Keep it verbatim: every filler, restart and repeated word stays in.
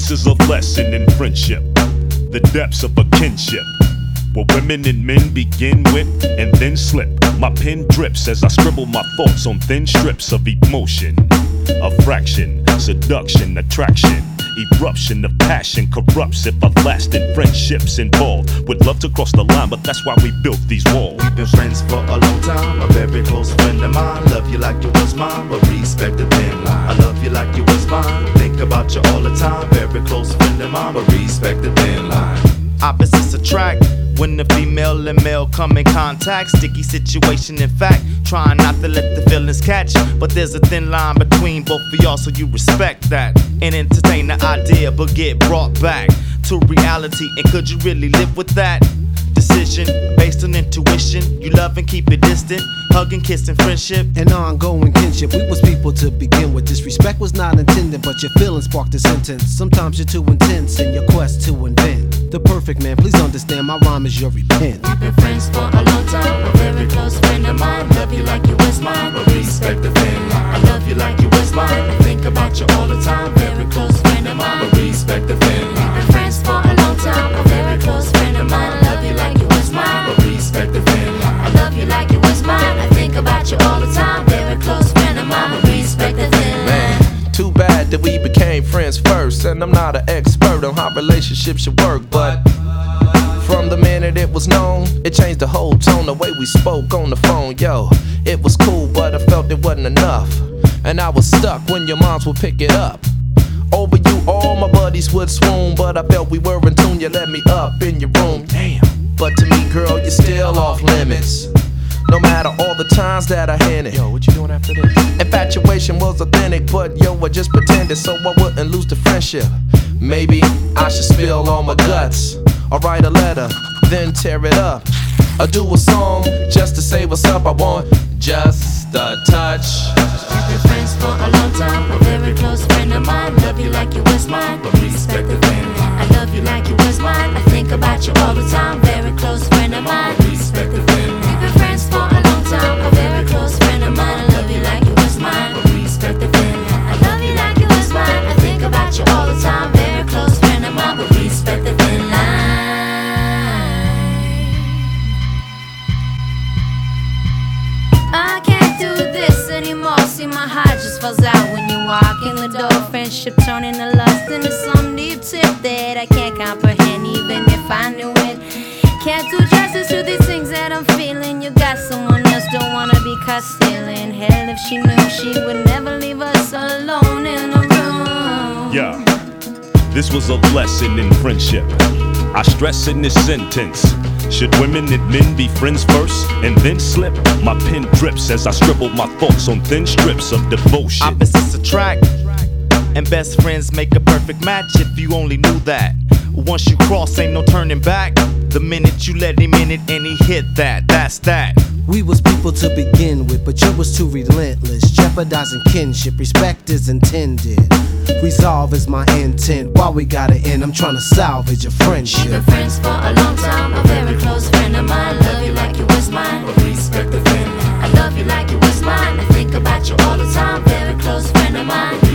This is a lesson in friendship, the depths of a kinship, where women and men begin with and then slip. My pen drips as I scribble my thoughts on thin strips of emotion, a fraction, seduction, attraction, eruption of passion corrupts if everlasting friendships involved. Would love to cross the line, but that's why we built these walls. We've been friends for a long time, a very close friend of mine. Love you like you was mine, but respect the thin line. I love you like you was mine, think about you all the time. Very close friend of mine, but respect the thin line. Opposites attract when the female and male come in contact. Sticky situation, in fact, trying not to let the feelings catch. But there's a thin line between both of y'all, so you respect that and entertain the idea, but get brought back to reality. And could you really live with that? Decision based on intuition. You love and keep it distant. Hug and kiss and friendship and ongoing kinship. We was people to begin with. Disrespect was not intended, but your feelings sparked a sentence. Sometimes you're too intense in your quest to invent the perfect man. Please understand, my rhyme is your repent. We've been friends for a long time, a very close friend of mine. Love you like you was mine, but respect the thin line. I love you like you was mine, think about you all the time. Very close friend of mine, but respect the thin line. We've been friends for a long time, a very close friend of mine. I love you like you was mine, but respect the thin line. I love you like you was mine, I think about you all the time. Very close friend of mine, but respect the thin line. Man, too bad that we became friends first, and I'm not an expert on how relationships should work, but from the minute it was known, it changed the whole tone, the way we spoke on the phone. Yo, it was cool, but I felt it wasn't enough, and I was stuck when your moms would pick it up. Over you, all my buddies would swoon, but I felt we were in tune. You let me up in your room, damn. But to me, girl, you're still off limits, no matter all the times that I hinted. Yo, what you doing after this? Infatuation was authentic, but yo, I just pretended so I wouldn't lose the friendship. Maybe I should spill all my guts, or write a letter, then tear it up, or do a song just to say what's up. I want just a touch. We've been friends for a long time, a very close friend of mine. Love you like you was mine, but respect the thin line. I love you like you was mine, I think about you all the time. Very close friend of mine, respect the thin line. We've been friends for a long time, a very close friend of mine. I love you like you was mine, but respect the thin line. I love you like you was mine, I think about you all the time. Very close friend of mine, but respect the thin line. I can't do this anymore. See, my heart just falls out when you walk in the door. Friendship turning to lust into some deep tip that I can't comprehend, even if I knew it. Can't do justice to these things that I'm feeling. You got someone else, don't wanna be caught stealing. Hell, if she knew, she would never leave us alone in a room. Yeah, this was a lesson in friendship. I stress in this sentence: should women and men be friends first and then slip? My pen drips as I scribble my thoughts on thin strips of devotion. Opposites attract, and best friends make a perfect match. If you only knew that, once you cross, ain't no turning back. The minute you let him in it and he hit that, that's that. We was people to begin with, but you was too relentless, jeopardizing kinship. Respect is intended, resolve is my intent. While we gotta end, I'm trying to salvage a friendship. We've been friends for a long time, a very close friend of mine. Love you like you was mine, but respect the thin line. I love you like you was mine, I think about you all the time. Very close friend of mine.